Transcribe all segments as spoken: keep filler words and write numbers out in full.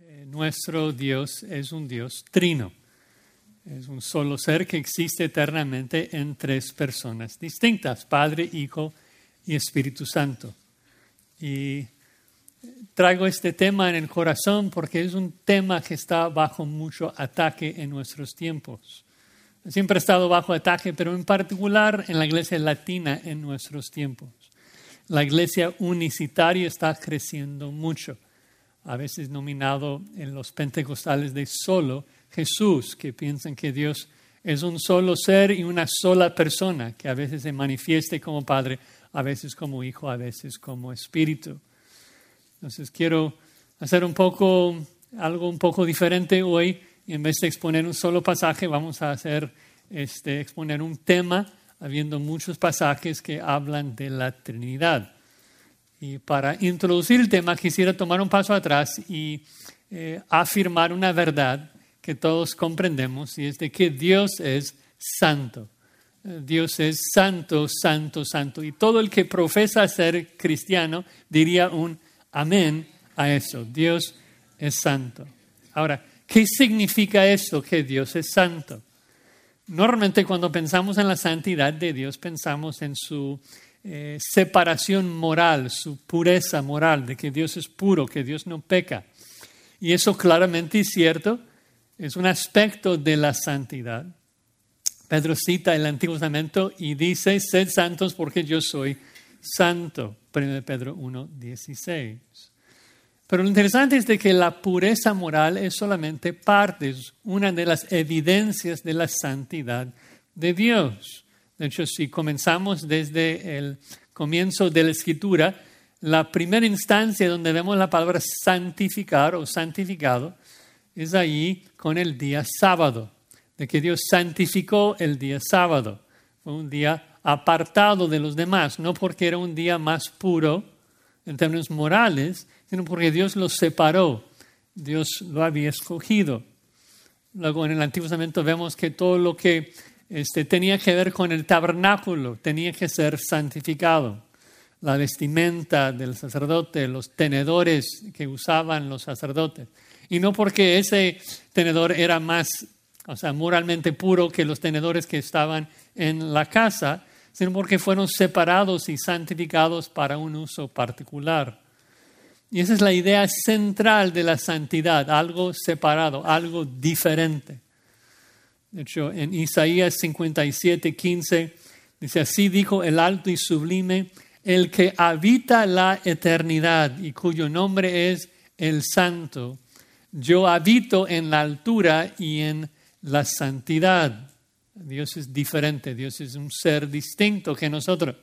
Eh, nuestro Dios es un Dios trino. Es un solo ser que existe eternamente en tres personas distintas, Padre, Hijo y Espíritu Santo. Y traigo este tema en el corazón porque es un tema que está bajo mucho ataque en nuestros tiempos. Siempre ha estado bajo ataque, pero en particular en la iglesia latina en nuestros tiempos. La iglesia unicitaria está creciendo mucho, a veces nominado en los pentecostales de solo Jesús, que piensan que Dios es un solo ser y una sola persona, que a veces se manifieste como Padre, a veces como Hijo, a veces como Espíritu. Entonces quiero hacer un poco, algo un poco diferente hoy, y en vez de exponer un solo pasaje, vamos a hacer, este, exponer un tema, habiendo muchos pasajes que hablan de la Trinidad. Y para introducir el tema, quisiera tomar un paso atrás y eh, afirmar una verdad que todos comprendemos, y es de que Dios es santo. Dios es santo, santo, santo. Y todo el que profesa ser cristiano diría un amén a eso. Dios es santo. Ahora, ¿qué significa esto, que Dios es santo? Normalmente cuando pensamos en la santidad de Dios, pensamos en su eh, separación moral, su pureza moral, de que Dios es puro, que Dios no peca. Y eso claramente es cierto, es un aspecto de la santidad. Pedro cita el Antiguo Testamento y dice, sed santos porque yo soy santo. primera de Pedro uno, dieciséis. Pero lo interesante es de que la pureza moral es solamente parte, es una de las evidencias de la santidad de Dios. De hecho, si comenzamos desde el comienzo de la Escritura, la primera instancia donde vemos la palabra santificar o santificado es ahí con el día sábado, de que Dios santificó el día sábado. Fue un día apartado de los demás, no porque era un día más puro en términos morales, sino porque Dios lo separó, Dios lo había escogido. Luego en el Antiguo Testamento vemos que todo lo que este, tenía que ver con el tabernáculo tenía que ser santificado. La vestimenta del sacerdote, los tenedores que usaban los sacerdotes. Y no porque ese tenedor era más, o sea, moralmente puro que los tenedores que estaban en la casa, sino porque fueron separados y santificados para un uso particular. Y esa es la idea central de la santidad, algo separado, algo diferente. De hecho, en Isaías cincuenta y siete, quince, dice, así dijo el alto y sublime, el que habita la eternidad y cuyo nombre es el Santo. Yo habito en la altura y en la santidad. Dios es diferente, Dios es un ser distinto que nosotros.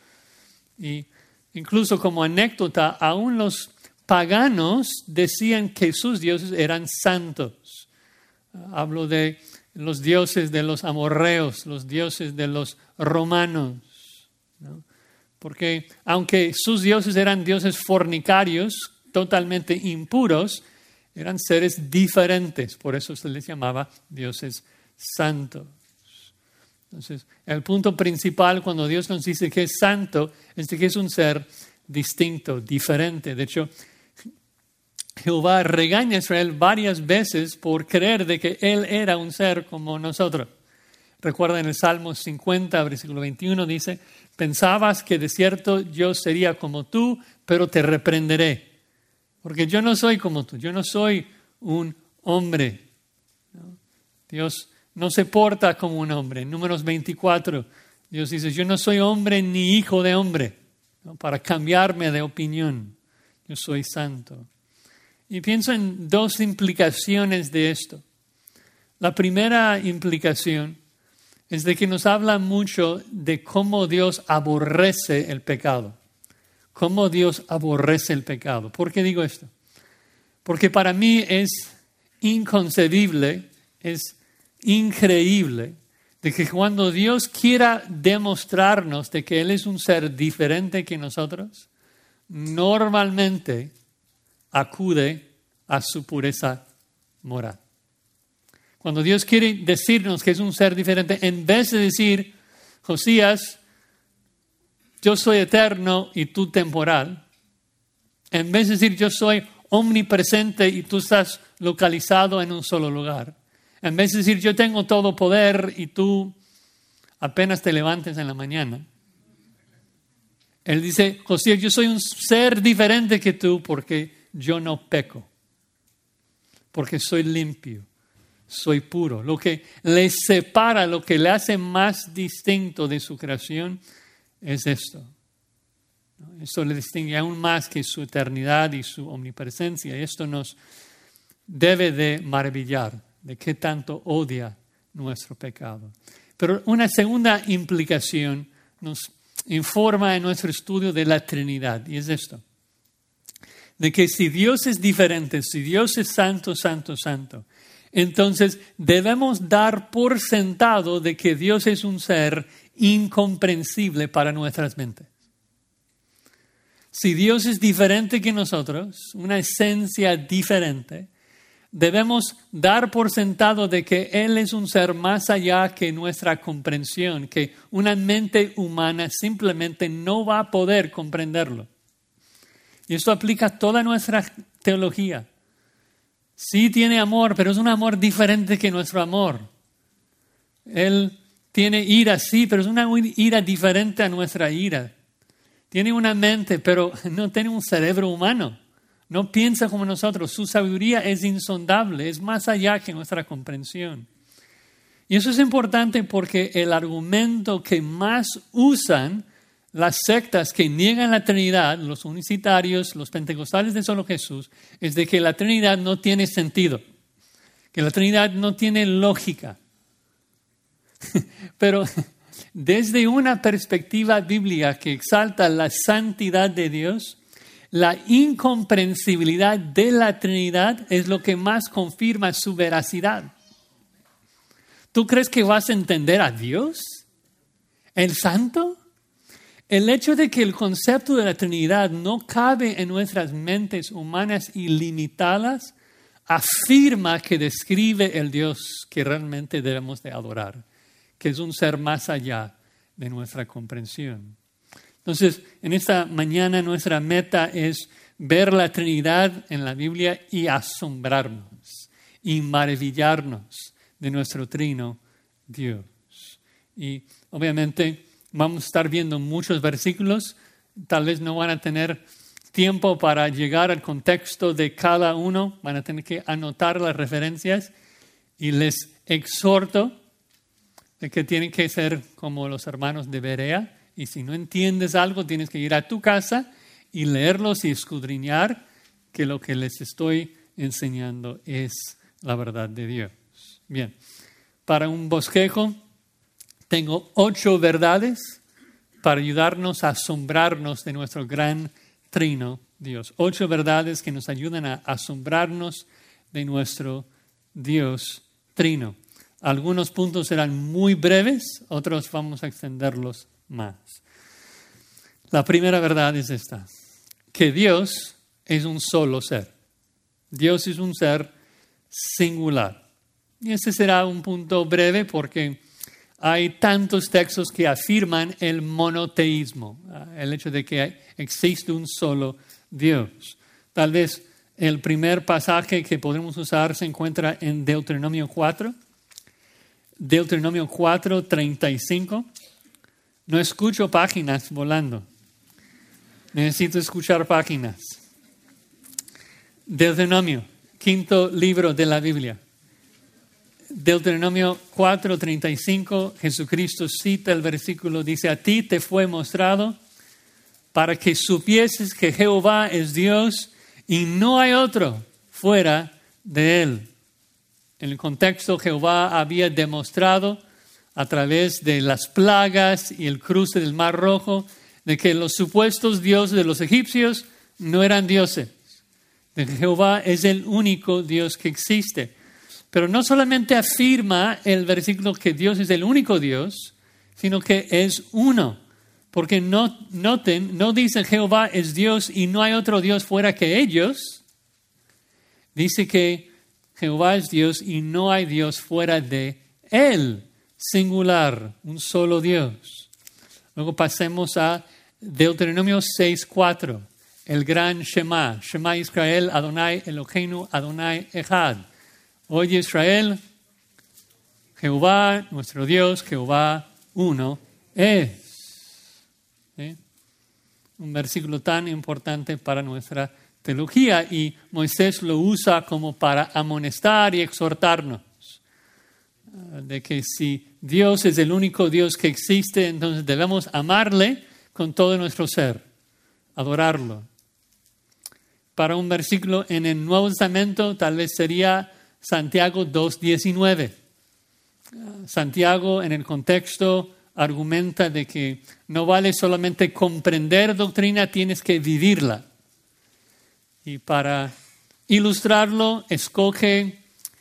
Y incluso como anécdota, aún los paganos decían que sus dioses eran santos. Hablo de los dioses de los amorreos, los dioses de los romanos, ¿no? Porque aunque sus dioses eran dioses fornicarios, totalmente impuros, eran seres diferentes, por eso se les llamaba dioses santos. Entonces, el punto principal cuando Dios nos dice que es santo es de que es un ser distinto, diferente. De hecho, Jehová regaña a Israel varias veces por creer de que Él era un ser como nosotros. Recuerda en el Salmo cincuenta, versículo veintiuno, dice, pensabas que de cierto yo sería como tú, pero te reprenderé. Porque yo no soy como tú, yo no soy un hombre. ¿No? Dios no se porta como un hombre. En Números veinticuatro, Dios dice, yo no soy hombre ni hijo de hombre, ¿no? Para cambiarme de opinión. Yo soy santo. Y pienso en dos implicaciones de esto. La primera implicación es de que nos habla mucho de cómo Dios aborrece el pecado. Cómo Dios aborrece el pecado. ¿Por qué digo esto? Porque para mí es inconcebible, es increíble, de que cuando Dios quiera demostrarnos de que Él es un ser diferente que nosotros, normalmente acude a su pureza moral. Cuando Dios quiere decirnos que es un ser diferente, en vez de decir, Josías, yo soy eterno y tú temporal, en vez de decir yo soy omnipresente y tú estás localizado en un solo lugar. En vez de decir, yo tengo todo poder y tú apenas te levantes en la mañana. Él dice, José, yo soy un ser diferente que tú porque yo no peco. Porque soy limpio, soy puro. Lo que le separa, lo que le hace más distinto de su creación es esto. Esto le distingue aún más que su eternidad y su omnipresencia. Y esto nos debe de maravillar de qué tanto odia nuestro pecado. Pero una segunda implicación nos informa en nuestro estudio de la Trinidad, y es esto. De que si Dios es diferente, si Dios es santo, santo, santo, entonces debemos dar por sentado de que Dios es un ser incomprensible para nuestras mentes. Si Dios es diferente que nosotros, una esencia diferente, debemos dar por sentado de que Él es un ser más allá que nuestra comprensión, que una mente humana simplemente no va a poder comprenderlo. Y esto aplica a toda nuestra teología. Sí tiene amor, pero es un amor diferente que nuestro amor. Él tiene ira, sí, pero es una ira diferente a nuestra ira. Tiene una mente, pero no tiene un cerebro humano. No piensa como nosotros. Su sabiduría es insondable, es más allá que nuestra comprensión. Y eso es importante porque el argumento que más usan las sectas que niegan la Trinidad, los unicitarios, los pentecostales de solo Jesús, es de que la Trinidad no tiene sentido, que la Trinidad no tiene lógica. Pero desde una perspectiva bíblica que exalta la santidad de Dios, la incomprensibilidad de la Trinidad es lo que más confirma su veracidad. ¿Tú crees que vas a entender a Dios, el Santo? El hecho de que el concepto de la Trinidad no cabe en nuestras mentes humanas ilimitadas afirma que describe el Dios que realmente debemos de adorar, que es un ser más allá de nuestra comprensión. Entonces, en esta mañana nuestra meta es ver la Trinidad en la Biblia y asombrarnos y maravillarnos de nuestro trino Dios. Y obviamente vamos a estar viendo muchos versículos, tal vez no van a tener tiempo para llegar al contexto de cada uno, van a tener que anotar las referencias y les exhorto de que tienen que ser como los hermanos de Berea. Y si no entiendes algo, tienes que ir a tu casa y leerlos y escudriñar que lo que les estoy enseñando es la verdad de Dios. Bien, para un bosquejo tengo ocho verdades para ayudarnos a asombrarnos de nuestro gran trino Dios. Ocho verdades que nos ayudan a asombrarnos de nuestro Dios trino. Algunos puntos serán muy breves, otros vamos a extenderlos más. La primera verdad es esta, que Dios es un solo ser. Dios es un ser singular. Y este será un punto breve porque hay tantos textos que afirman el monoteísmo, el hecho de que existe un solo Dios. Tal vez el primer pasaje que podemos usar se encuentra en Deuteronomio cuatro. Deuteronomio cuatro, treinta y cinco. No escucho páginas volando. Necesito escuchar páginas. Deuteronomio, quinto libro de la Biblia. Deuteronomio cuatro, treinta y cinco, Jesucristo cita el versículo, dice, a ti te fue mostrado para que supieses que Jehová es Dios y no hay otro fuera de Él. En el contexto, Jehová había demostrado a través de las plagas y el cruce del Mar Rojo de que los supuestos dioses de los egipcios no eran dioses. De que Jehová es el único Dios que existe. Pero no solamente afirma el versículo que Dios es el único Dios, sino que es uno. Porque no, noten, no dice Jehová es Dios y no hay otro Dios fuera que ellos. Dice que Jehová es Dios y no hay Dios fuera de Él. Singular, un solo Dios. Luego pasemos a Deuteronomio seis, cuatro. el gran Shema. Shema Israel, Adonai Eloheinu, Adonai Echad. Oye Israel, Jehová, nuestro Dios, Jehová uno es. ¿Sí? Un versículo tan importante para nuestra teología, y Moisés lo usa como para amonestar y exhortarnos de que si Dios es el único Dios que existe, entonces debemos amarle con todo nuestro ser, adorarlo. Para un versículo en el Nuevo Testamento tal vez sería Santiago dos diecinueve. Santiago en el contexto argumenta de que no vale solamente comprender doctrina, tienes que vivirla. Y para ilustrarlo, escoge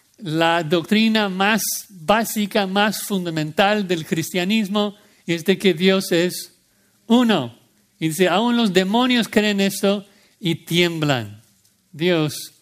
la doctrina más básica, más fundamental del cristianismo, y es de que Dios es uno. Y dice, aún los demonios creen esto y tiemblan. Dios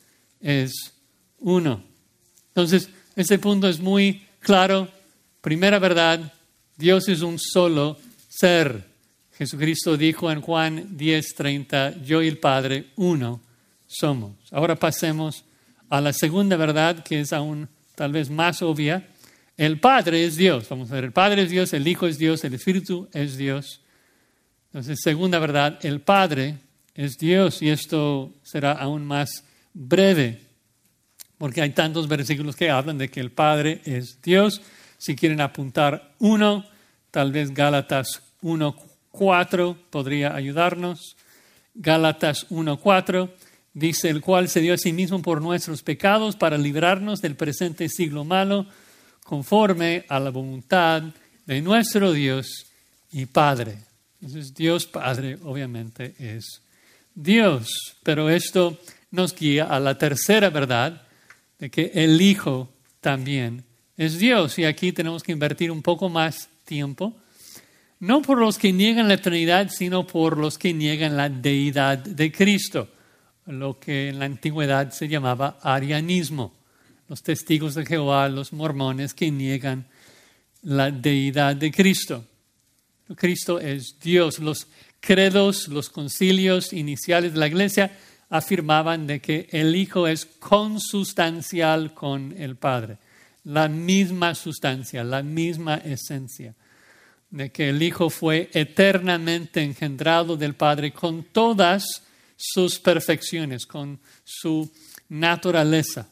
es uno. Entonces, este punto es muy claro. Primera verdad, Dios es un solo ser. Jesucristo dijo en Juan diez treinta, yo y el Padre uno somos. Ahora pasemos a la segunda verdad, que es aún tal vez más obvia. El Padre es Dios. Vamos a ver, el Padre es Dios, el Hijo es Dios, el Espíritu es Dios. Entonces, segunda verdad, el Padre es Dios, y esto será aún más breve, porque hay tantos versículos que hablan de que el Padre es Dios. Si quieren apuntar uno, tal vez Gálatas uno cuatro podría ayudarnos. Gálatas uno cuatro dice, el cual se dio a sí mismo por nuestros pecados para librarnos del presente siglo malo, conforme a la voluntad de nuestro Dios y Padre. Entonces, Dios Padre obviamente es Dios, pero esto nos guía a la tercera verdad, de que el Hijo también es Dios. Y aquí tenemos que invertir un poco más tiempo, no por los que niegan la Trinidad, sino por los que niegan la deidad de Cristo, lo que en la antigüedad se llamaba arianismo. Los testigos de Jehová, los mormones que niegan la deidad de Cristo. Cristo es Dios. Los credos, los concilios iniciales de la Iglesia afirmaban de que el Hijo es consustancial con el Padre. La misma sustancia, la misma esencia. De que el Hijo fue eternamente engendrado del Padre con todas sus perfecciones, con su naturaleza.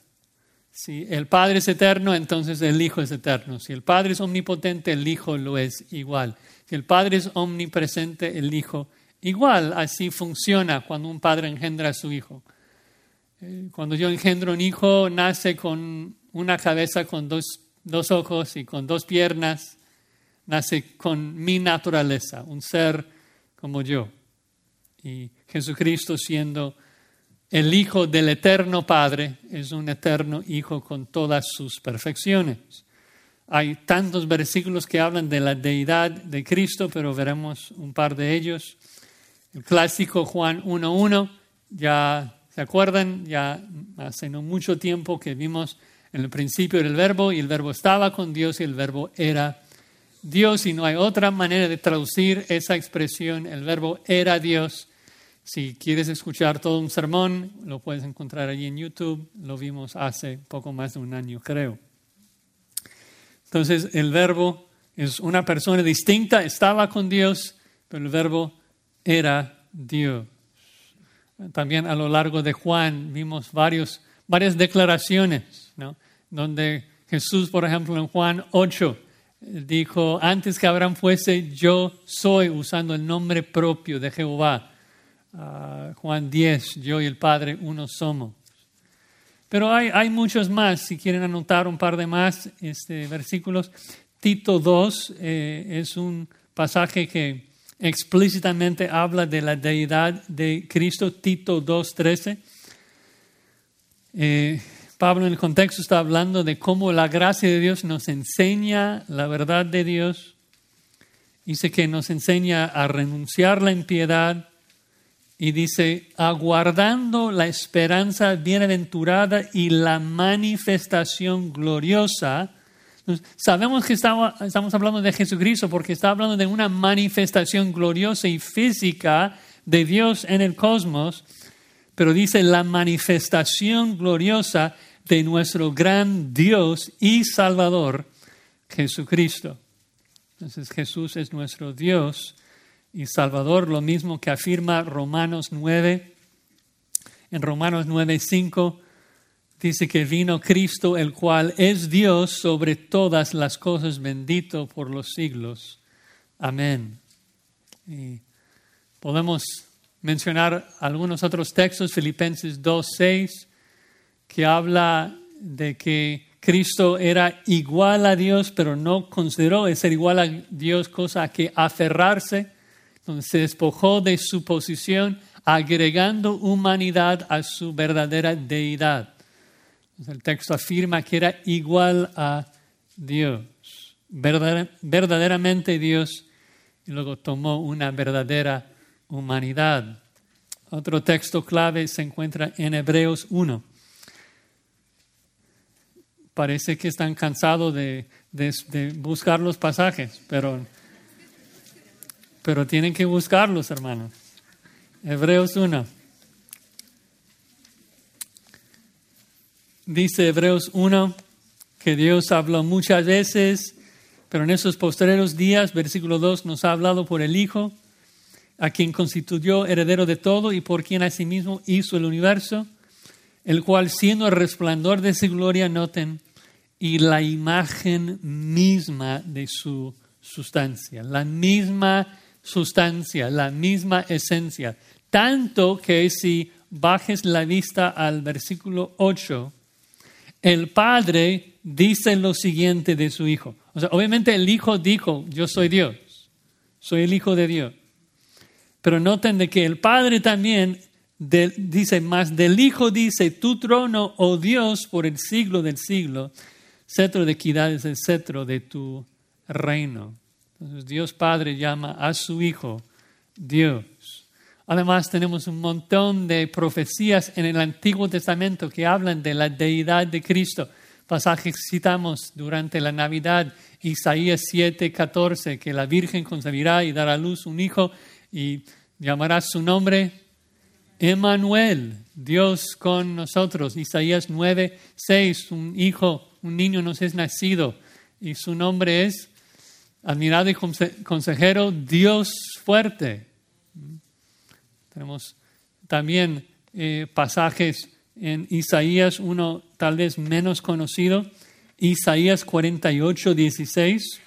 Si el Padre es eterno, entonces el Hijo es eterno. Si el Padre es omnipotente, el Hijo lo es igual. Si el Padre es omnipresente, el Hijo igual. Así funciona cuando un padre engendra a su hijo. Cuando yo engendro un hijo, nace con una cabeza, con dos, dos ojos y con dos piernas. Nace con mi naturaleza, un ser como yo. Y Jesucristo, siendo el Hijo del eterno Padre, es un eterno Hijo con todas sus perfecciones. Hay tantos versículos que hablan de la deidad de Cristo, pero veremos un par de ellos. El clásico Juan uno uno, ya se acuerdan, ya hace no mucho tiempo que vimos en el principio del Verbo, y el Verbo estaba con Dios y el Verbo era Dios, y no hay otra manera de traducir esa expresión, el Verbo era Dios. Si quieres escuchar todo un sermón, lo puedes encontrar allí en YouTube, lo vimos hace poco más de un año, creo. Entonces, el Verbo es una persona distinta, estaba con Dios, pero el Verbo era Dios. También a lo largo de Juan vimos varios, varias declaraciones, ¿no? Donde Jesús, por ejemplo, en Juan ocho, dijo, antes que Abraham fuese, yo soy, usando el nombre propio de Jehová. Uh, Juan diez, yo y el Padre uno somos. Pero hay, hay muchos más, si quieren anotar un par de más este, versículos. Tito dos eh, es un pasaje que explícitamente habla de la deidad de Cristo. Tito dos trece. Eh, Pablo en el contexto está hablando de cómo la gracia de Dios nos enseña la verdad de Dios. Dice que nos enseña a renunciar a la impiedad. Y dice, aguardando la esperanza bienaventurada y la manifestación gloriosa. Entonces, sabemos que estamos, estamos hablando de Jesucristo porque está hablando de una manifestación gloriosa y física de Dios en el cosmos, pero dice la manifestación gloriosa de nuestro gran Dios y Salvador, Jesucristo. Entonces Jesús es nuestro Dios y Salvador, lo mismo que afirma Romanos nueve. En Romanos nueve, cinco dice que vino Cristo, el cual es Dios sobre todas las cosas, bendito por los siglos. Amén. Y podemos mencionar algunos otros textos, Filipenses dos, seis, que habla de que Cristo era igual a Dios, pero no consideró ser igual a Dios cosa a que aferrarse. Entonces se despojó de su posición, agregando humanidad a su verdadera deidad. Entonces el texto afirma que era igual a Dios, verdader, verdaderamente Dios, y luego tomó una verdadera humanidad. Otro texto clave se encuentra en Hebreos uno. Parece que están cansados de, de, de buscar los pasajes, pero, pero tienen que buscarlos, hermanos. Hebreos uno. Dice Hebreos uno que Dios habló muchas veces, pero en esos postreros días, versículo dos, nos ha hablado por el Hijo, a quien constituyó heredero de todo y por quien asimismo hizo el universo, el cual siendo el resplandor de su gloria, noten, y la imagen misma de su sustancia, la misma sustancia, la misma esencia. Tanto que si bajes la vista al versículo ocho, el Padre dice lo siguiente de su Hijo. O sea, obviamente el Hijo dijo, yo soy Dios, soy el Hijo de Dios. Pero noten de que el Padre también de, dice, más del Hijo dice, tu trono, oh Dios, por el siglo del siglo, cetro de equidad es el cetro de tu reino. Entonces Dios Padre llama a su Hijo Dios. Además tenemos un montón de profecías en el Antiguo Testamento que hablan de la deidad de Cristo. Pasajes que citamos durante la Navidad, Isaías siete, catorce, que la Virgen concebirá y dará a luz un hijo y llamará su nombre Emmanuel, Dios con nosotros. Isaías nueve, seis, un hijo, un niño nos es nacido y su nombre es admirado y consejero, Dios fuerte. Tenemos también eh, pasajes en Isaías, uno tal vez menos conocido, Isaías cuarenta y ocho, dieciséis,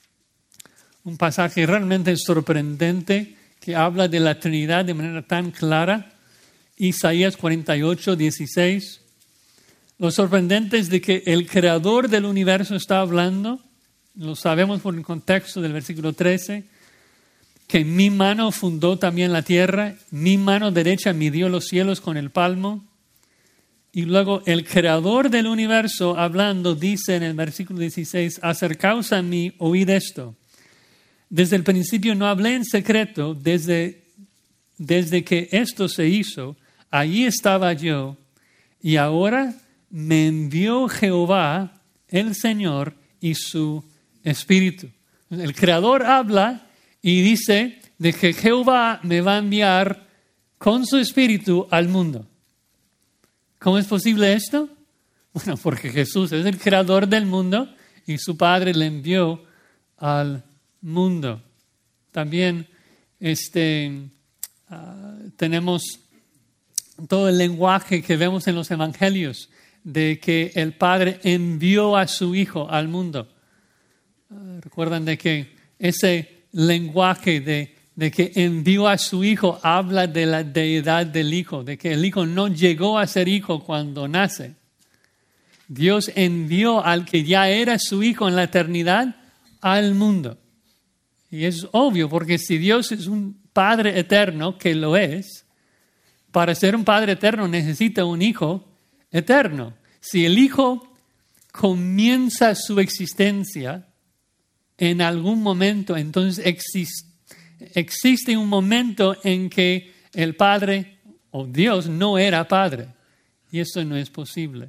un pasaje realmente sorprendente que habla de la Trinidad de manera tan clara. Isaías cuarenta y ocho, dieciséis. Lo sorprendente es de que el creador del universo está hablando, lo sabemos por el contexto del versículo trece, que mi mano fundó también la tierra, mi mano derecha midió los cielos con el palmo. Y luego el creador del universo hablando dice en el versículo dieciséis, acercaos a mí, oíd esto. Desde el principio no hablé en secreto, desde, desde que esto se hizo, allí estaba yo, y ahora me envió Jehová, el Señor, y su Espíritu. El creador habla y dice de que Jehová me va a enviar con su Espíritu al mundo. ¿Cómo es posible esto? Bueno, porque Jesús es el creador del mundo y su Padre le envió al mundo. También este, uh, tenemos todo el lenguaje que vemos en los evangelios de que el Padre envió a su Hijo al mundo. Uh, Recuerdan de que ese lenguaje de, de que envió a su Hijo habla de la deidad del Hijo, de que el Hijo no llegó a ser Hijo cuando nace. Dios envió al que ya era su Hijo en la eternidad al mundo. Y es obvio, porque si Dios es un Padre eterno, que lo es, para ser un Padre eterno necesita un Hijo eterno. Si el Hijo comienza su existencia en algún momento, entonces existe, existe un momento en que el Padre o Dios no era Padre. Y eso no es posible.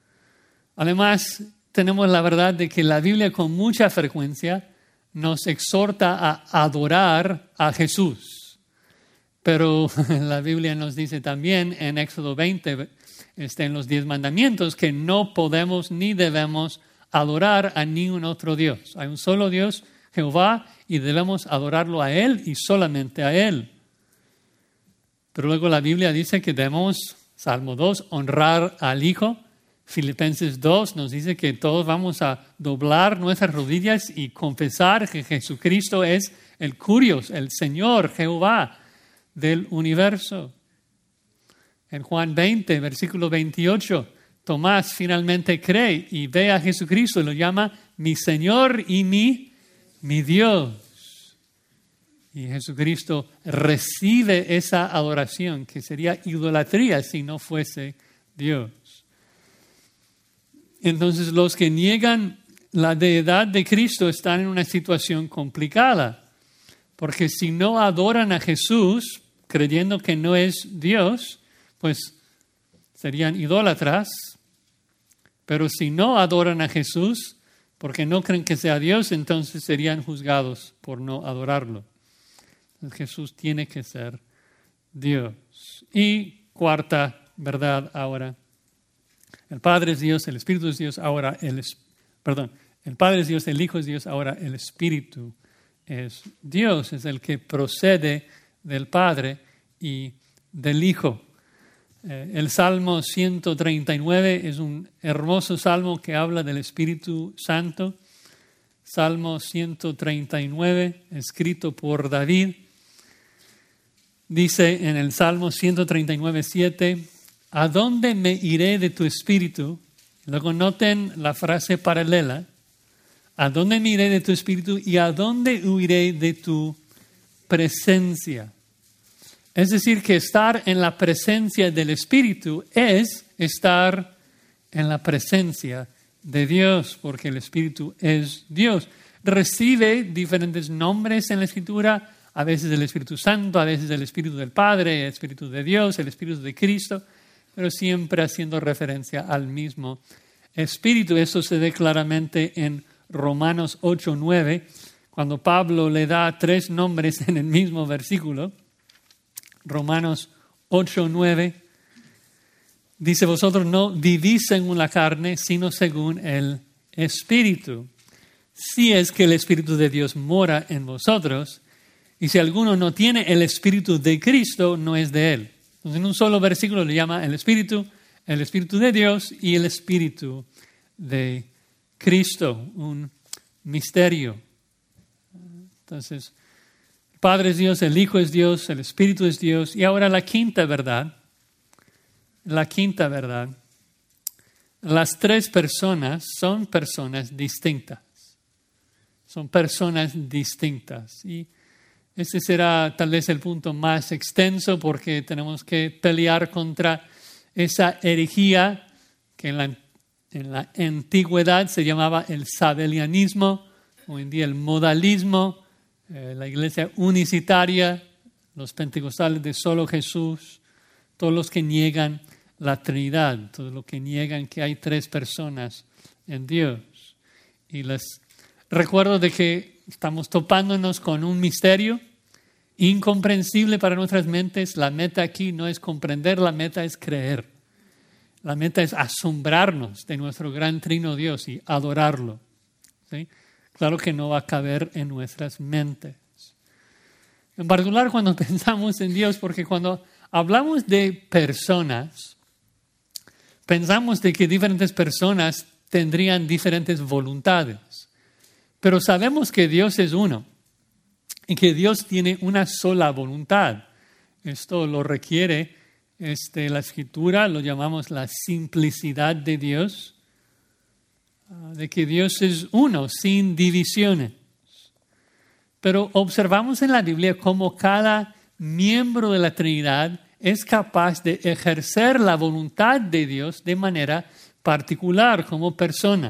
Además, tenemos la verdad de que la Biblia con mucha frecuencia nos exhorta a adorar a Jesús. Pero la Biblia nos dice también en Éxodo veinte, este, en los diez mandamientos, que no podemos ni debemos adorar a ningún otro Dios. Hay un solo Dios, Jehová, y debemos adorarlo a Él y solamente a Él. Pero luego la Biblia dice que debemos, Salmo dos, honrar al Hijo. Filipenses dos nos dice que todos vamos a doblar nuestras rodillas y confesar que Jesucristo es el Curios, el Señor, Jehová del universo. En Juan veinte, versículo veintiocho, Tomás finalmente cree y ve a Jesucristo y lo llama mi Señor y mi, mi Dios. Y Jesucristo recibe esa adoración que sería idolatría si no fuese Dios. Entonces los que niegan la deidad de Cristo están en una situación complicada, porque si no adoran a Jesús creyendo que no es Dios, pues serían idólatras. Pero si no adoran a Jesús porque no creen que sea Dios, entonces serían juzgados por no adorarlo. Entonces Jesús tiene que ser Dios. Y cuarta verdad ahora. El Padre es Dios, el Espíritu es Dios, ahora el perdón, el Padre es Dios, el Hijo es Dios, ahora el Espíritu es Dios, es el que procede del Padre y del Hijo. Eh, el Salmo ciento treinta y nueve es un hermoso salmo que habla del Espíritu Santo. Salmo ciento treinta y nueve, escrito por David. Dice en el Salmo ciento treinta y nueve, siete, ¿a dónde me iré de tu espíritu? Luego noten la frase paralela. ¿A dónde me iré de tu espíritu y a dónde huiré de tu presencia? Es decir, que estar en la presencia del Espíritu es estar en la presencia de Dios, porque el Espíritu es Dios. Recibe diferentes nombres en la Escritura, a veces el Espíritu Santo, a veces el Espíritu del Padre, el Espíritu de Dios, el Espíritu de Cristo, pero siempre haciendo referencia al mismo Espíritu. Eso se ve claramente en Romanos ocho, nueve, cuando Pablo le da tres nombres en el mismo versículo. Romanos ocho, nueve, dice, vosotros no vivís según la carne, sino según el Espíritu. Si es que el Espíritu de Dios mora en vosotros, y si alguno no tiene el Espíritu de Cristo, no es de él. Entonces, en un solo versículo le llama el Espíritu, el Espíritu de Dios y el Espíritu de Cristo, un misterio. Entonces, el Padre es Dios, el Hijo es Dios, el Espíritu es Dios. Y ahora la quinta verdad, la quinta verdad, las tres personas son personas distintas. Son personas distintas. Y este será tal vez el punto más extenso porque tenemos que pelear contra esa herejía que en la, en la antigüedad se llamaba el sabelianismo, hoy en día el modalismo, eh, la iglesia unicitaria, los pentecostales de solo Jesús, todos los que niegan la Trinidad, todos los que niegan que hay tres personas en Dios. Y les recuerdo de que estamos topándonos con un misterio incomprensible para nuestras mentes. La meta aquí no es comprender, la meta es creer. La meta es asombrarnos de nuestro gran trino Dios y adorarlo. ¿Sí? Claro que no va a caber en nuestras mentes. En particular cuando pensamos en Dios, porque cuando hablamos de personas, pensamos de que diferentes personas tendrían diferentes voluntades. Pero sabemos que Dios es uno y que Dios tiene una sola voluntad. Esto lo requiere este, la Escritura, lo llamamos la simplicidad de Dios, de que Dios es uno, sin divisiones. Pero observamos en la Biblia cómo cada miembro de la Trinidad es capaz de ejercer la voluntad de Dios de manera particular como persona.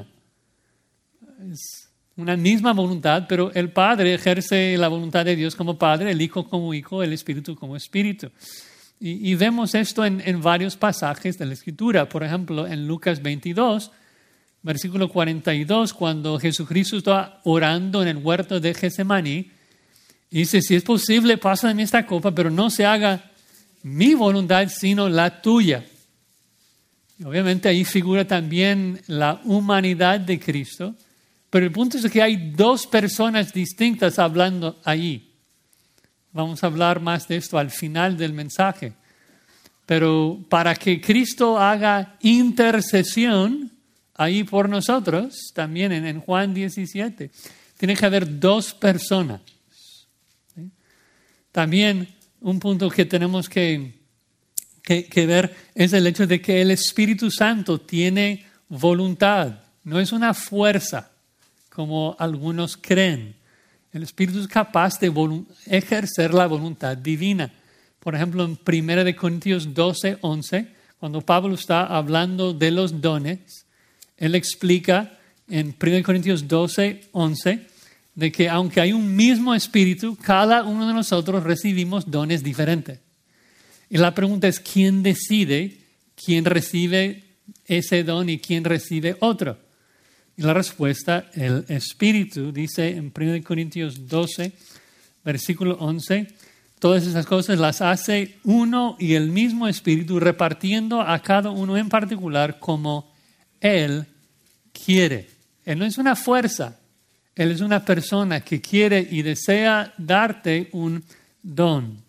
Es una misma voluntad, pero el Padre ejerce la voluntad de Dios como Padre, el Hijo como Hijo, el Espíritu como Espíritu. Y, y vemos esto en, en varios pasajes de la Escritura. Por ejemplo, en Lucas veintidós, versículo cuarenta y dos, cuando Jesucristo está orando en el huerto de Getsemaní, Y dice, si es posible, pasa de mí esta copa, pero no se haga mi voluntad, sino la tuya. Y obviamente ahí figura también la humanidad de Cristo, pero el punto es que hay dos personas distintas hablando allí. Vamos a hablar más de esto al final del mensaje. Pero para que Cristo haga intercesión ahí por nosotros, también en, en Juan diecisiete, tiene que haber dos personas. ¿Sí? También un punto que tenemos que, que, que ver es el hecho de que el Espíritu Santo tiene voluntad. No es una fuerza, como algunos creen. El Espíritu es capaz de volu- ejercer la voluntad divina. Por ejemplo, en primera de Corintios doce, once, cuando Pablo está hablando de los dones, él explica en primera de Corintios doce, once, de que aunque hay un mismo Espíritu, cada uno de nosotros recibimos dones diferentes. Y la pregunta es, ¿quién decide quién recibe ese don y quién recibe otro? Y la respuesta, el Espíritu, dice en primera de Corintios doce, versículo once, todas esas cosas las hace uno y el mismo Espíritu, repartiendo a cada uno en particular como Él quiere. Él no es una fuerza, Él es una persona que quiere y desea darte un don.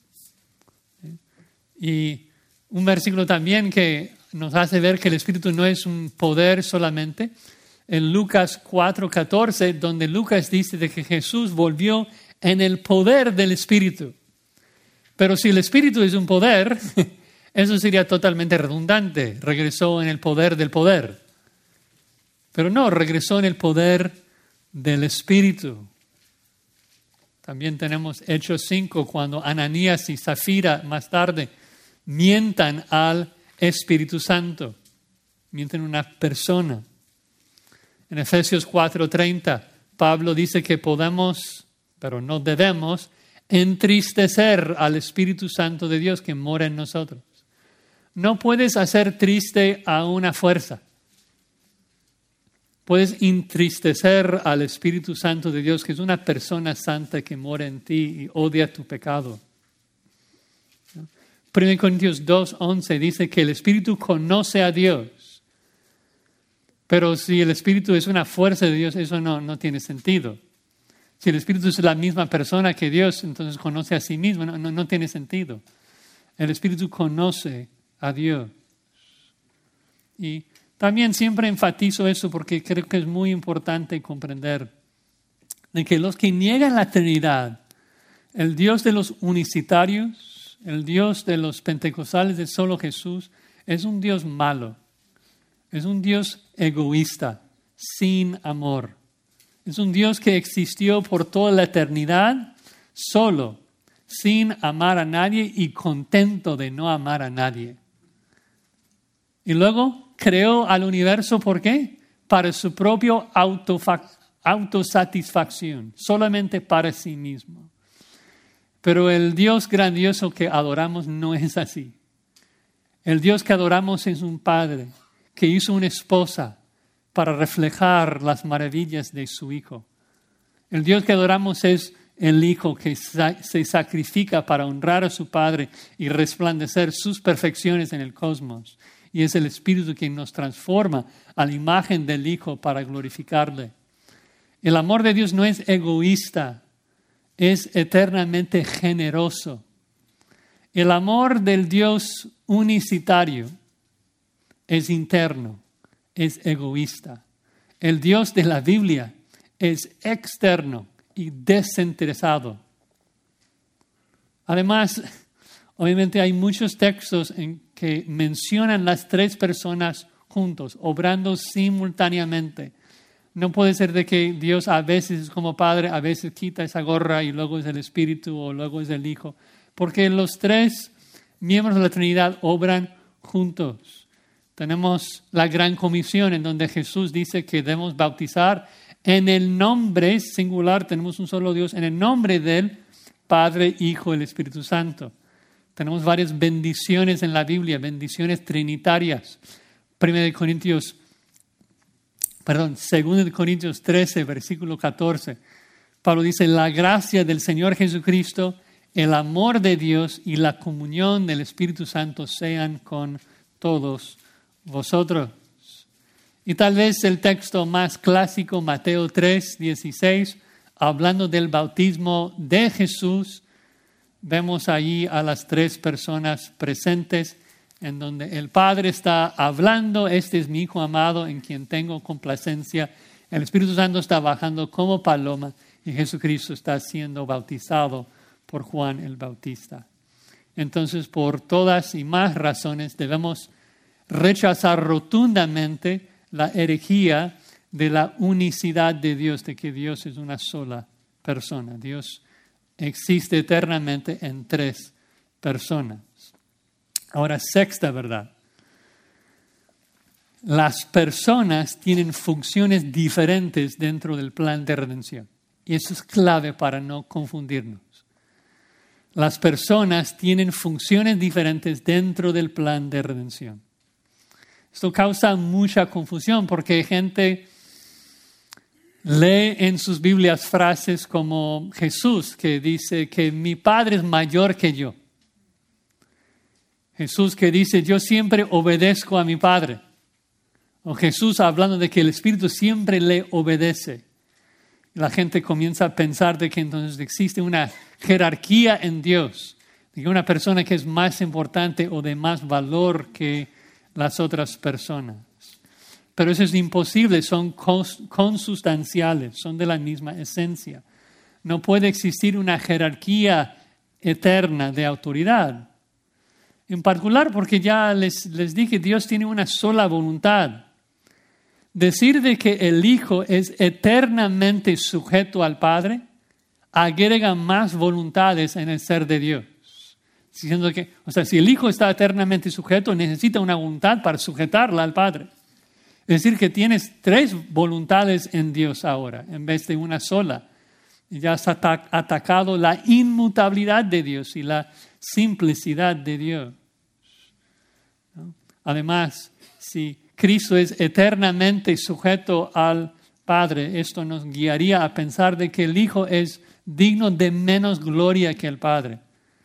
Y un versículo también que nos hace ver que el Espíritu no es un poder solamente, en Lucas cuatro, catorce, donde Lucas dice de que Jesús volvió en el poder del Espíritu. Pero si el Espíritu es un poder, eso sería totalmente redundante. Regresó en el poder del poder. Pero no, regresó en el poder del Espíritu. También tenemos Hechos cinco, cuando Ananías y Zafira más tarde mientan al Espíritu Santo. Mienten a una persona. En Efesios cuatro treinta, Pablo dice que podemos, pero no debemos, entristecer al Espíritu Santo de Dios que mora en nosotros. No puedes hacer triste a una fuerza. Puedes entristecer al Espíritu Santo de Dios, que es una persona santa que mora en ti y odia tu pecado. primera Corintios dos once dice que el Espíritu conoce a Dios. Pero si el Espíritu es una fuerza de Dios, eso no, no tiene sentido. Si el Espíritu es la misma persona que Dios, entonces conoce a sí mismo. No, no, no tiene sentido. El Espíritu conoce a Dios. Y también siempre enfatizo eso porque creo que es muy importante comprender de que los que niegan la Trinidad, el Dios de los unicitarios, el Dios de los pentecostales de solo Jesús, es un Dios malo. Es un Dios egoísta, sin amor. Es un Dios que existió por toda la eternidad solo, sin amar a nadie y contento de no amar a nadie. Y luego creó al universo, ¿por qué? Para su propia autosatisfacción, solamente para sí mismo. Pero el Dios grandioso que adoramos no es así. El Dios que adoramos es un Padre que hizo una esposa para reflejar las maravillas de su Hijo. El Dios que adoramos es el Hijo que se sacrifica para honrar a su Padre y resplandecer sus perfecciones en el cosmos. Y es el Espíritu quien nos transforma a la imagen del Hijo para glorificarle. El amor de Dios no es egoísta, es eternamente generoso. El amor del Dios unicitario es interno, es egoísta. El Dios de la Biblia es externo y desinteresado. Además, obviamente hay muchos textos en que mencionan las tres personas juntos, obrando simultáneamente. No puede ser de que Dios a veces es como Padre, a veces quita esa gorra y luego es el Espíritu o luego es el Hijo. Porque los tres miembros de la Trinidad obran juntos. Tenemos la gran comisión en donde Jesús dice que debemos bautizar en el nombre singular, tenemos un solo Dios, en el nombre del Padre, Hijo y el Espíritu Santo. Tenemos varias bendiciones en la Biblia, bendiciones trinitarias. Primera de Corintios, perdón, Segunda de Corintios trece, versículo catorce. Pablo dice, la gracia del Señor Jesucristo, el amor de Dios y la comunión del Espíritu Santo sean con todos vosotros. Y tal vez el texto más clásico, Mateo tres, dieciséis, hablando del bautismo de Jesús, vemos allí a las tres personas presentes en donde el Padre está hablando, este es mi Hijo amado en quien tengo complacencia. El Espíritu Santo está bajando como paloma y Jesucristo está siendo bautizado por Juan el Bautista. Entonces, por todas y más razones, debemos rechazar rotundamente la herejía de la unicidad de Dios, de que Dios es una sola persona. Dios existe eternamente en tres personas. Ahora, sexta verdad. Las personas tienen funciones diferentes dentro del plan de redención. Y eso es clave para no confundirnos. Las personas tienen funciones diferentes dentro del plan de redención. Esto causa mucha confusión porque gente lee en sus Biblias frases como Jesús, que dice que mi Padre es mayor que yo. Jesús que dice, yo siempre obedezco a mi Padre. O Jesús hablando de que el Espíritu siempre le obedece. La gente comienza a pensar de que entonces existe una jerarquía en Dios, de que una persona que es más importante o de más valor que las otras personas. Pero eso es imposible, son consustanciales, son de la misma esencia. No puede existir una jerarquía eterna de autoridad. En particular porque ya les, les dije, Dios tiene una sola voluntad. Decir de que el Hijo es eternamente sujeto al Padre agrega más voluntades en el ser de Dios. Diciendo que, o sea, si el Hijo está eternamente sujeto, necesita una voluntad para sujetarla al Padre. Es decir, que tienes tres voluntades en Dios ahora, en vez de una sola. Y ya has atac- atacado la inmutabilidad de Dios y la simplicidad de Dios. ¿No? Además, si Cristo es eternamente sujeto al Padre, esto nos guiaría a pensar de que el Hijo es digno de menos gloria que el Padre.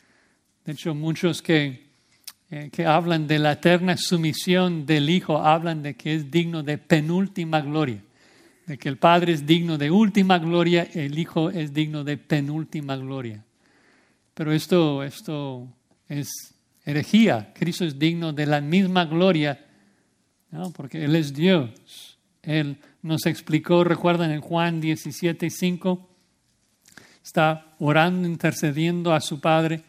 De hecho, muchos que, eh, que hablan de la eterna sumisión del Hijo hablan de que es digno de penúltima gloria. De que el Padre es digno de última gloria, el Hijo es digno de penúltima gloria. Pero esto, esto es herejía. Cristo es digno de la misma gloria, ¿no? Porque Él es Dios. Él nos explicó, recuerdan en Juan diecisiete cinco, está orando, intercediendo a su Padre.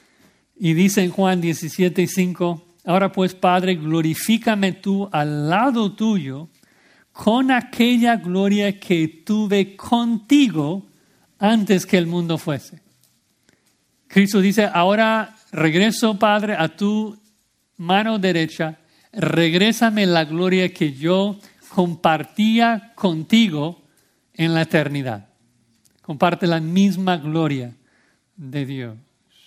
Y dice en Juan diecisiete cinco, ahora pues, Padre, glorifícame tú al lado tuyo con aquella gloria que tuve contigo antes que el mundo fuese. Cristo dice, ahora regreso, Padre, a tu mano derecha, regrésame la gloria que yo compartía contigo en la eternidad. Comparte la misma gloria de Dios.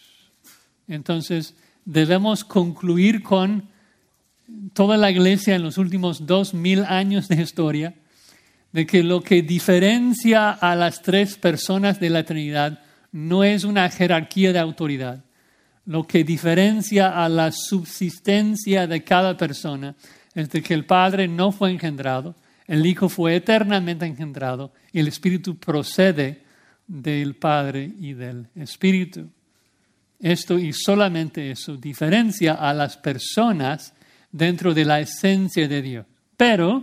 Entonces, debemos concluir con toda la iglesia en los últimos dos mil años de historia, de que lo que diferencia a las tres personas de la Trinidad no es una jerarquía de autoridad. Lo que diferencia a la subsistencia de cada persona es de que el Padre no fue engendrado, el Hijo fue eternamente engendrado y el Espíritu procede del Padre y del Espíritu. Esto y solamente eso diferencia a las personas dentro de la esencia de Dios. Pero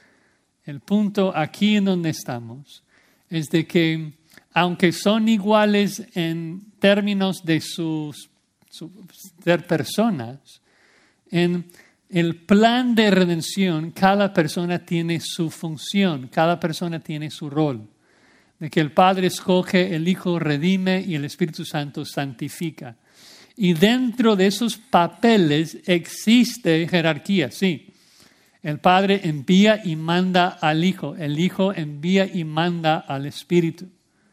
el punto aquí en donde estamos es de que aunque son iguales en términos de sus, sus ser personas, en el plan de redención cada persona tiene su función, cada persona tiene su rol. De que el Padre escoge, el Hijo redime y el Espíritu Santo santifica. Y dentro de esos papeles existe jerarquía, sí. El Padre envía y manda al Hijo, el Hijo envía y manda al Espíritu.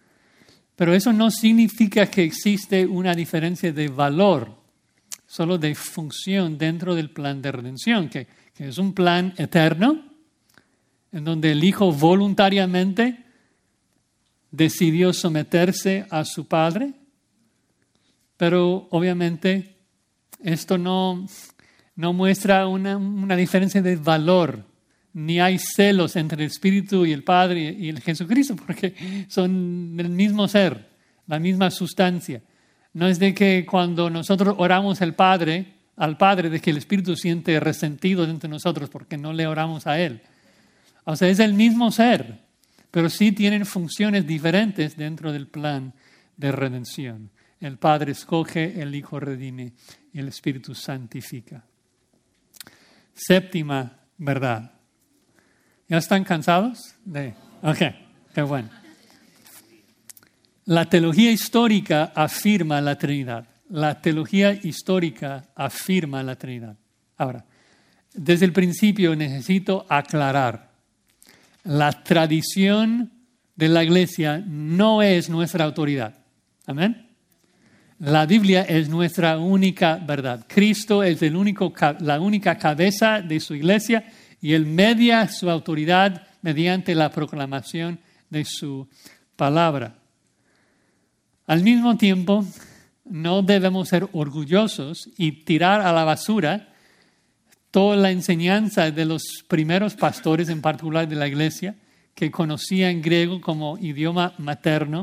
Pero eso no significa que existe una diferencia de valor, solo de función dentro del plan de redención, que, que es un plan eterno, en donde el Hijo voluntariamente decidió someterse a su Padre, pero obviamente esto no, no muestra una, una diferencia de valor, ni hay celos entre el Espíritu y el Padre y el Jesucristo, porque son el mismo ser, la misma sustancia. No es de que cuando nosotros oramos al Padre, al Padre, de que el Espíritu siente resentido entre nosotros porque no le oramos a Él. O sea, es el mismo ser, pero sí tienen funciones diferentes dentro del plan de redención. El Padre escoge, el Hijo redime y el Espíritu santifica. Séptima verdad. ¿Ya están cansados? De... Ok, qué bueno. La teología histórica afirma la Trinidad. La teología histórica afirma la Trinidad. Ahora, desde el principio necesito aclarar. La tradición de la Iglesia no es nuestra autoridad. Amén. La Biblia es nuestra única verdad. Cristo es el único, la única cabeza de su Iglesia y Él media su autoridad mediante la proclamación de su palabra. Al mismo tiempo, no debemos ser orgullosos y tirar a la basura toda la enseñanza de los primeros pastores, en particular de la Iglesia, que conocían griego como idioma materno.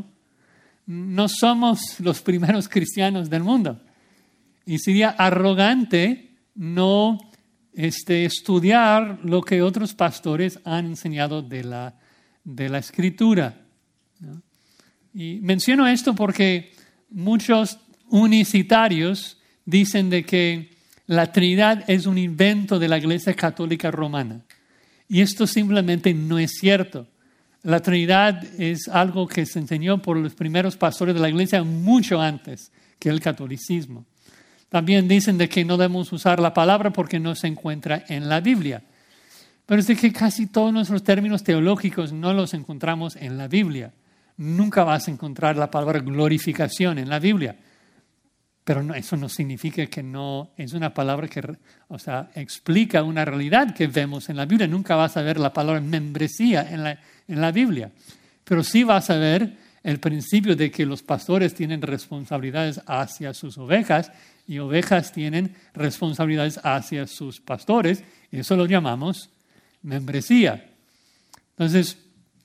No somos los primeros cristianos del mundo. Y sería arrogante no este, estudiar lo que otros pastores han enseñado de la, de la Escritura, ¿no? Y menciono esto porque muchos unicitarios dicen de que la Trinidad es un invento de la Iglesia Católica Romana. Y esto simplemente no es cierto. La Trinidad es algo que se enseñó por los primeros pastores de la Iglesia mucho antes que el catolicismo. También dicen de que no debemos usar la palabra porque no se encuentra en la Biblia. Pero es de que casi todos nuestros términos teológicos no los encontramos en la Biblia. Nunca vas a encontrar la palabra glorificación en la Biblia. Pero no, eso no significa que no es una palabra que, o sea, explica una realidad que vemos en la Biblia. Nunca vas a ver la palabra membresía en la, en la Biblia. Pero sí vas a ver el principio de que los pastores tienen responsabilidades hacia sus ovejas y ovejas tienen responsabilidades hacia sus pastores. Y eso lo llamamos membresía. Entonces,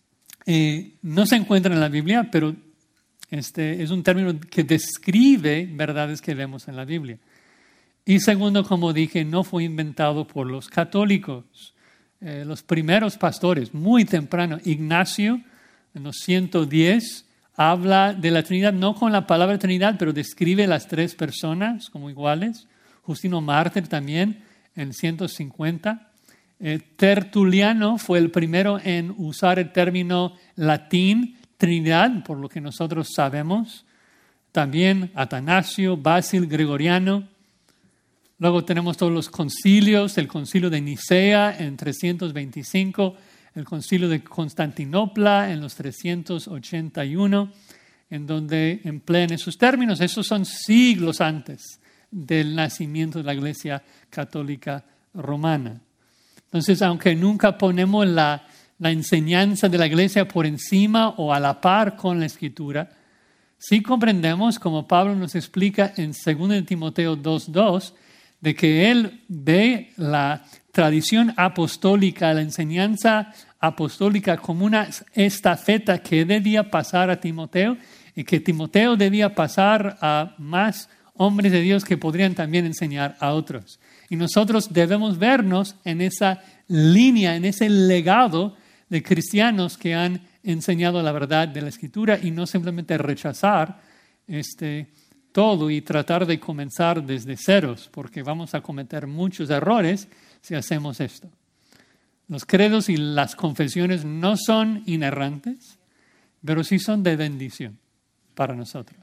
eh, no se encuentra en la Biblia, pero este es un término que describe verdades que vemos en la Biblia. Y segundo, como dije, no fue inventado por los católicos. Eh, los primeros pastores, muy temprano, Ignacio, en los ciento diez, habla de la Trinidad, no con la palabra Trinidad, pero describe las tres personas como iguales. Justino Mártir también, en ciento cincuenta. Eh, Tertuliano fue el primero en usar el término latín Trinidad, por lo que nosotros sabemos. También Atanasio, Basil, Gregoriano. Luego tenemos todos los concilios, el concilio de Nicea en trescientos veinticinco, el concilio de Constantinopla en los trescientos ochenta y uno, en donde emplean esos términos. Esos son siglos antes del nacimiento de la Iglesia Católica Romana. Entonces, aunque nunca ponemos la, la enseñanza de la Iglesia por encima o a la par con la Escritura, sí comprendemos, como Pablo nos explica en segundo de Timoteo dos dos, de que él ve la tradición apostólica, la enseñanza apostólica como una estafeta que debía pasar a Timoteo y que Timoteo debía pasar a más hombres de Dios que podrían también enseñar a otros. Y nosotros debemos vernos en esa línea, en ese legado de cristianos que han enseñado la verdad de la Escritura y no simplemente rechazar este, todo y tratar de comenzar desde ceros, porque vamos a cometer muchos errores si hacemos esto. Los credos y las confesiones no son inerrantes, pero sí son de bendición para nosotros.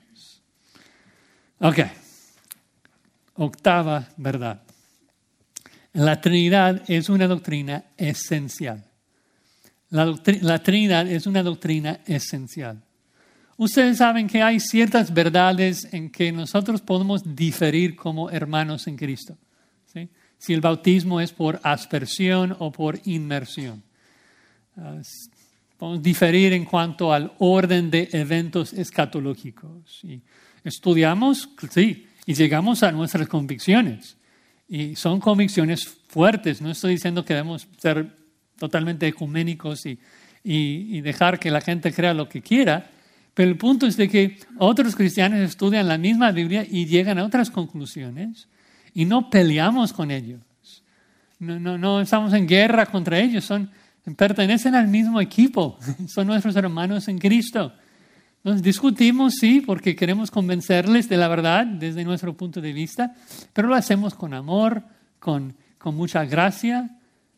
Ok. Octava verdad. La Trinidad es una doctrina esencial. La, doctrina, la Trinidad es una doctrina esencial. Ustedes saben que hay ciertas verdades en que nosotros podemos diferir como hermanos en Cristo, ¿sí? Si el bautismo es por aspersión o por inmersión. Uh, Podemos diferir en cuanto al orden de eventos escatológicos. Y estudiamos, sí, y llegamos a nuestras convicciones. Y son convicciones fuertes. No estoy diciendo que debemos ser totalmente ecuménicos y, y, y dejar que la gente crea lo que quiera. Pero el punto es de que otros cristianos estudian la misma Biblia y llegan a otras conclusiones y no peleamos con ellos. No, no, no estamos en guerra contra ellos. Son, pertenecen al mismo equipo. Son nuestros hermanos en Cristo. Nos discutimos, sí, porque queremos convencerles de la verdad desde nuestro punto de vista, pero lo hacemos con amor, con, con mucha gracia.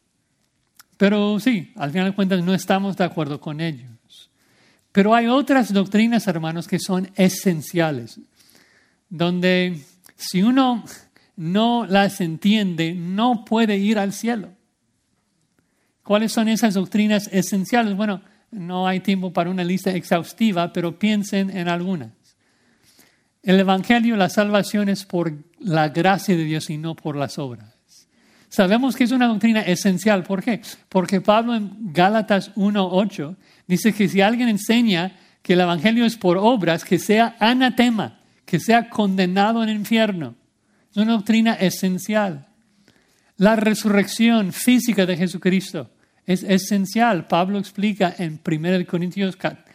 Pero sí, al final de cuentas no estamos de acuerdo con ellos. Pero hay otras doctrinas, hermanos, que son esenciales, donde si uno no las entiende, no puede ir al cielo. ¿Cuáles son esas doctrinas esenciales? Bueno, no hay tiempo para una lista exhaustiva, pero piensen en algunas. El Evangelio, la salvación es por la gracia de Dios y no por las obras. Sabemos que es una doctrina esencial. ¿Por qué? Porque Pablo en Gálatas uno ocho dice que si alguien enseña que el Evangelio es por obras, que sea anatema, que sea condenado en el infierno. Es una doctrina esencial. La resurrección física de Jesucristo es esencial. Pablo explica en primera Corintios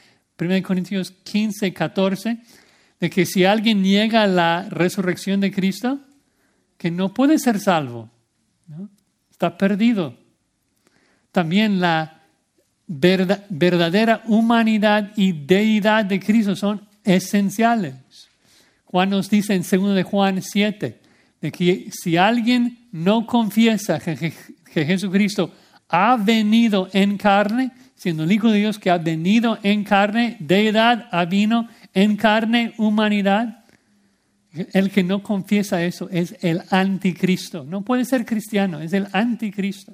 quince, catorce de que si alguien niega la resurrección de Cristo, que no puede ser salvo, ¿no? Está perdido. También la verdad, verdadera humanidad y deidad de Cristo son esenciales. Juan nos dice en segundo de Juan siete de que si alguien no confiesa que, que, que Jesucristo ha venido en carne, siendo el Hijo de Dios que ha venido en carne, deidad, ha venido en carne, humanidad, el que no confiesa eso es el anticristo. No puede ser cristiano, es el anticristo.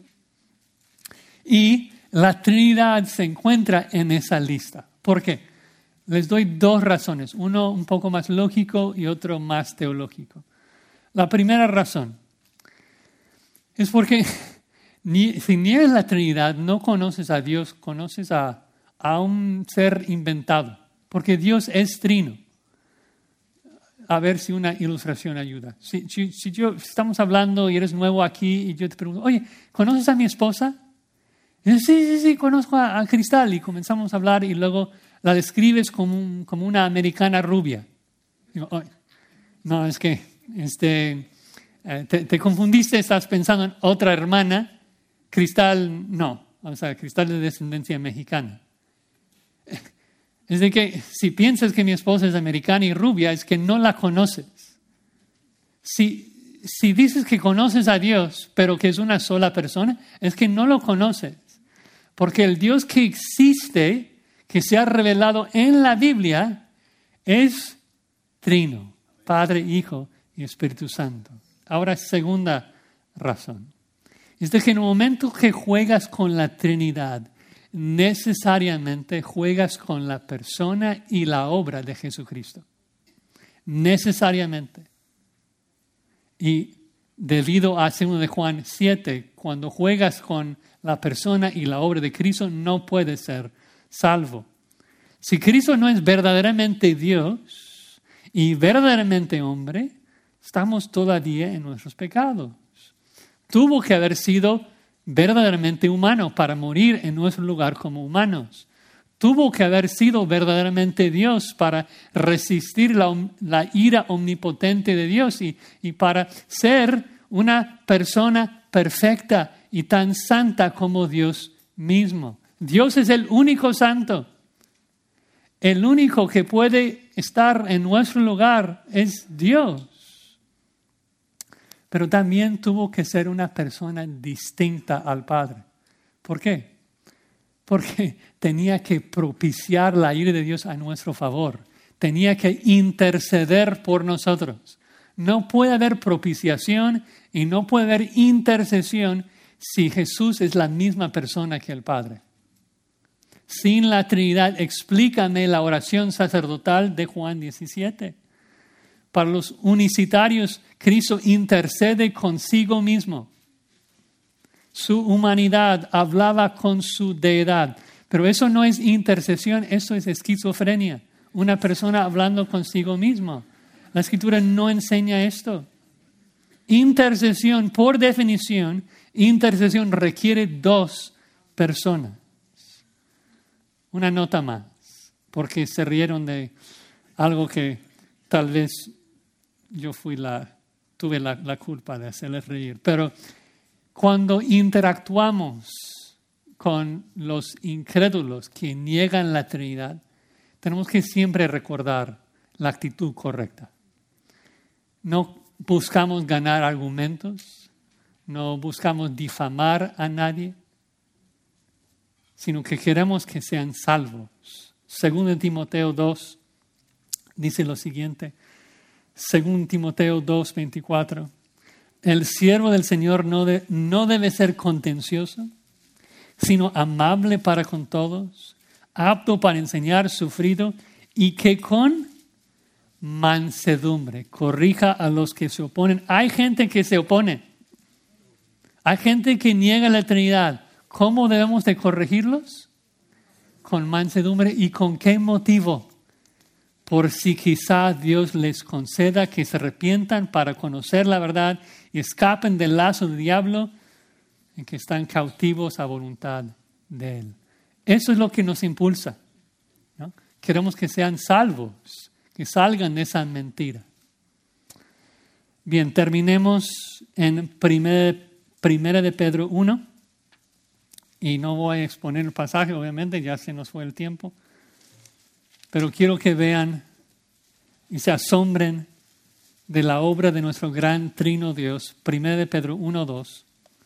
Y la Trinidad se encuentra en esa lista. ¿Por qué? Les doy dos razones, uno un poco más lógico y otro más teológico. La primera razón es porque ni, si niegas la Trinidad, no conoces a Dios, conoces a, a un ser inventado, porque Dios es trino. A ver si una ilustración ayuda. Si, si, si yo estamos hablando y eres nuevo aquí y yo te pregunto, oye, ¿conoces a mi esposa? Y dices, sí, sí, sí, conozco a, a Cristal. Y comenzamos a hablar y luego la describes como, un, como una americana rubia. Digo, oye, no, es que este, eh, te, te confundiste, estás pensando en otra hermana. Cristal, no. O sea, Cristal de descendencia mexicana. Es de que si piensas que mi esposa es americana y rubia, es que no la conoces. Si, si dices que conoces a Dios, pero que es una sola persona, es que no lo conoces. Porque el Dios que existe, que se ha revelado en la Biblia, es trino, Padre, Hijo y Espíritu Santo. Ahora, segunda razón. Es de que en el momento que juegas con la Trinidad, necesariamente juegas con la persona y la obra de Jesucristo. Necesariamente. Y debido a segundo de Juan siete, cuando juegas con la persona y la obra de Cristo, no puedes ser salvo. Si Cristo no es verdaderamente Dios y verdaderamente hombre, estamos todavía en nuestros pecados. Tuvo que haber sido verdaderamente humano para morir en nuestro lugar como humanos. Tuvo que haber sido verdaderamente Dios para resistir la, la ira omnipotente de Dios y, y para ser una persona perfecta y tan santa como Dios mismo. Dios es el único santo. El único que puede estar en nuestro lugar es Dios. Pero también tuvo que ser una persona distinta al Padre. ¿Por qué? Porque tenía que propiciar la ira de Dios a nuestro favor. Tenía que interceder por nosotros. No puede haber propiciación y no puede haber intercesión si Jesús es la misma persona que el Padre. Sin la Trinidad, explícame la oración sacerdotal de Juan diecisiete. Para los unicitarios, Cristo intercede consigo mismo. Su humanidad hablaba con su deidad. Pero eso no es intercesión, eso es esquizofrenia. Una persona hablando consigo mismo. La Escritura no enseña esto. Intercesión, por definición, intercesión requiere dos personas. Una nota más, porque se rieron de algo que tal vez yo fui la, tuve la, la culpa de hacerles reír. Pero cuando interactuamos con los incrédulos que niegan la Trinidad, tenemos que siempre recordar la actitud correcta. No buscamos ganar argumentos, no buscamos difamar a nadie, sino que queremos que sean salvos. Según Timoteo dos, dice lo siguiente, según Timoteo dos, veinticuatro, el siervo del Señor no, de, no debe ser contencioso, sino amable para con todos, apto para enseñar, sufrido, y que con mansedumbre corrija a los que se oponen. Hay gente que se opone. Hay gente que niega la Trinidad. ¿Cómo debemos de corregirlos? Con mansedumbre. ¿Y con qué motivo? Por si quizá Dios les conceda que se arrepientan para conocer la verdad y escapen del lazo del diablo en que están cautivos a voluntad de Él. Eso es lo que nos impulsa, ¿no? Queremos que sean salvos, que salgan de esa mentira. Bien, terminemos en primer, Primera de Pedro uno. Y no voy a exponer el pasaje, obviamente, ya se nos fue el tiempo. Pero quiero que vean y se asombren de la obra de nuestro gran trino Dios. Primera de Pedro uno, dos.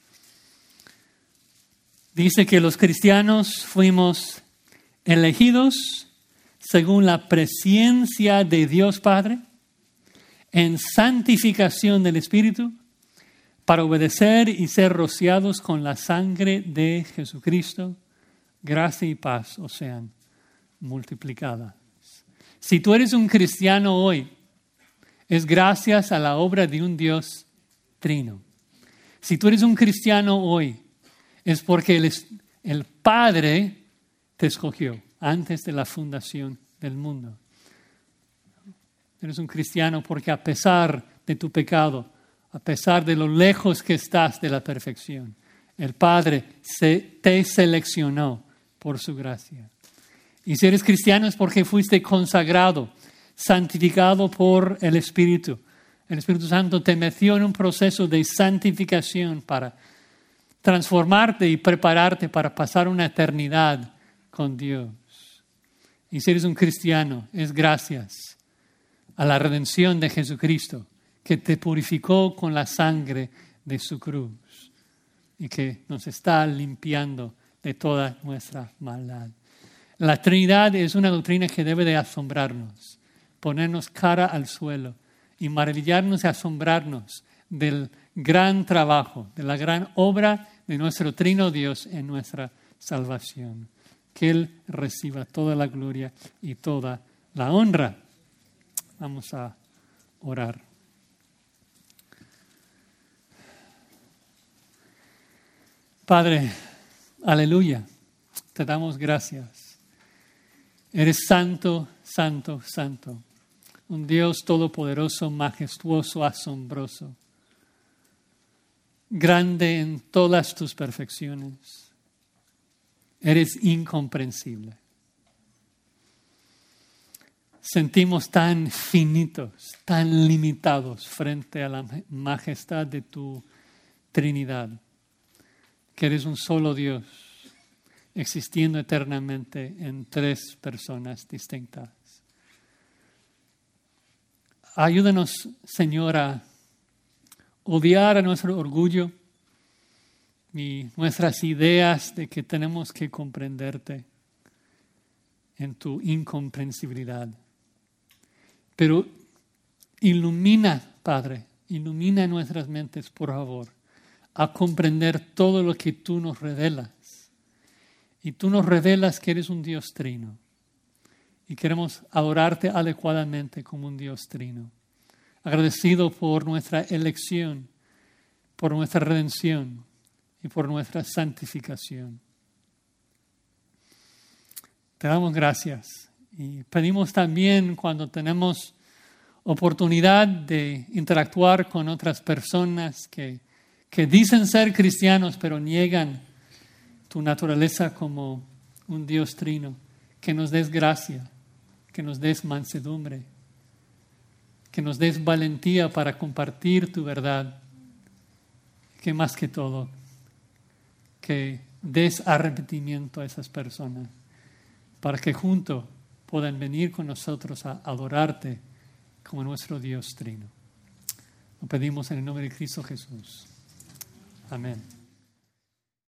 Dice que los cristianos fuimos elegidos según la presencia de Dios Padre en santificación del Espíritu para obedecer y ser rociados con la sangre de Jesucristo. Gracia y paz os sean multiplicadas. Si tú eres un cristiano hoy, es gracias a la obra de un Dios trino. Si tú eres un cristiano hoy, es porque el, el Padre te escogió antes de la fundación del mundo. Eres un cristiano porque a pesar de tu pecado, a pesar de lo lejos que estás de la perfección, el Padre se, te seleccionó por su gracia. Y si eres cristiano es porque fuiste consagrado, santificado por el Espíritu. El Espíritu Santo te metió en un proceso de santificación para transformarte y prepararte para pasar una eternidad con Dios. Y si eres un cristiano, es gracias a la redención de Jesucristo, que te purificó con la sangre de su cruz y que nos está limpiando de toda nuestra maldad. La Trinidad es una doctrina que debe de asombrarnos, ponernos cara al suelo y maravillarnos y asombrarnos del gran trabajo, de la gran obra de nuestro trino Dios en nuestra salvación. Que Él reciba toda la gloria y toda la honra. Vamos a orar. Padre, aleluya, te damos gracias. Eres santo, santo, santo. Un Dios todopoderoso, majestuoso, asombroso. Grande en todas tus perfecciones. Eres incomprensible. Sentimos tan finitos, tan limitados frente a la majestad de tu Trinidad, que eres un solo Dios, existiendo eternamente en tres personas distintas. Ayúdanos, Señor, a odiar a nuestro orgullo y nuestras ideas de que tenemos que comprenderte en tu incomprensibilidad. Pero ilumina, Padre, ilumina nuestras mentes, por favor, a comprender todo lo que tú nos revelas. Y tú nos revelas que eres un Dios trino. Y queremos adorarte adecuadamente como un Dios trino. Agradecido por nuestra elección, por nuestra redención y por nuestra santificación. Te damos gracias y pedimos también cuando tenemos oportunidad de interactuar con otras personas que, que dicen ser cristianos pero niegan tu naturaleza como un Dios trino, que nos des gracia, que nos des mansedumbre, que nos des valentía para compartir tu verdad, que más que todo, que des arrepentimiento a esas personas, para que juntos puedan venir con nosotros a adorarte como nuestro Dios trino. Lo pedimos en el nombre de Cristo Jesús. Amén.